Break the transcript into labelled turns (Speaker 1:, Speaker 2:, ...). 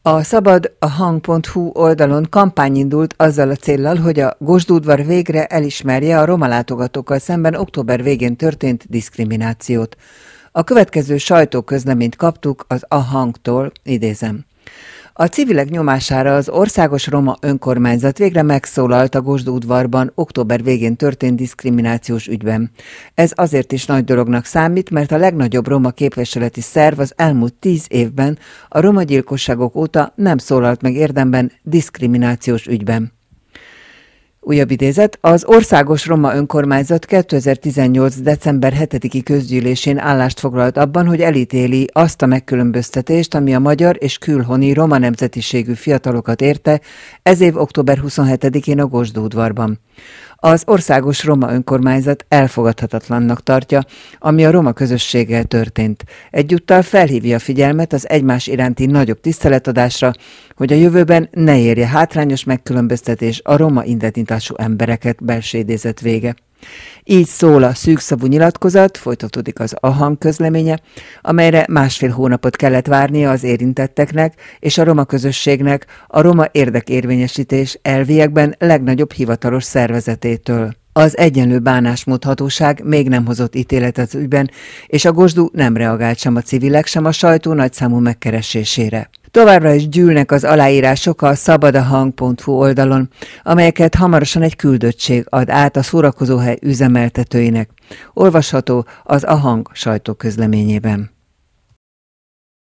Speaker 1: A szabadahang.hu oldalon kampány indult azzal a céllal, hogy a Gosdúdvar végre elismerje a roma látogatókkal szemben október végén történt diszkriminációt. A következő sajtóközleményt kaptuk az Ahangtól, idézem. A civilek nyomására az Országos Roma Önkormányzat végre megszólalt a Gosdúdvarban október végén történt diszkriminációs ügyben. Ez azért is nagy dolognak számít, mert a legnagyobb roma képviseleti szerv az elmúlt 10 évben a roma gyilkosságok óta nem szólalt meg érdemben diszkriminációs ügyben. Újabb idézet, az Országos Roma Önkormányzat 2018. december 7-i közgyűlésén állást foglalt abban, hogy elítéli azt a megkülönböztetést, ami a magyar és külhoni roma nemzetiségű fiatalokat érte ez év október 27-én a Gosdúdvarban. Az Országos Roma Önkormányzat elfogadhatatlannak tartja, ami a roma közösséggel történt. Egyúttal felhívja a figyelmet az egymás iránti nagyobb tiszteletadásra, hogy a jövőben ne érje hátrányos megkülönböztetés a roma identitású embereket, belső idézet vége. Így szól a szűkszavú nyilatkozat, folytatódik az Ahang közleménye, amelyre 1,5 hónapot kellett várnia az érintetteknek és a roma közösségnek a roma érdekérvényesítés elviekben legnagyobb hivatalos szervezetétől. Az Egyenlő Bánásmód Hatóság még nem hozott ítéletet az ügyben, és a Gosdú nem reagált sem a civilek, sem a sajtó nagyszámú megkeresésére. Továbbra is gyűlnek az aláírások a szabadahang.hu oldalon, amelyeket hamarosan egy küldöttség ad át a szórakozóhely üzemeltetőinek. Olvasható az Ahang sajtóközleményében.